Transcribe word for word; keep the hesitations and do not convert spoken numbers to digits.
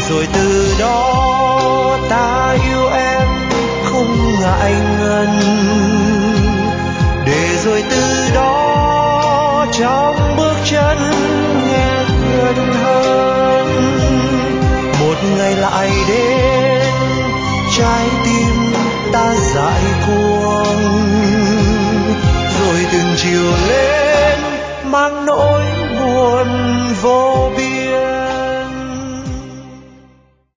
rồi từ đó ta yêu em không ngại ngần, để rồi từ đó trong bước chân nghe gần hơn. Một ngày lại đến, trái tim ta dại cuồng, rồi từng chiều lên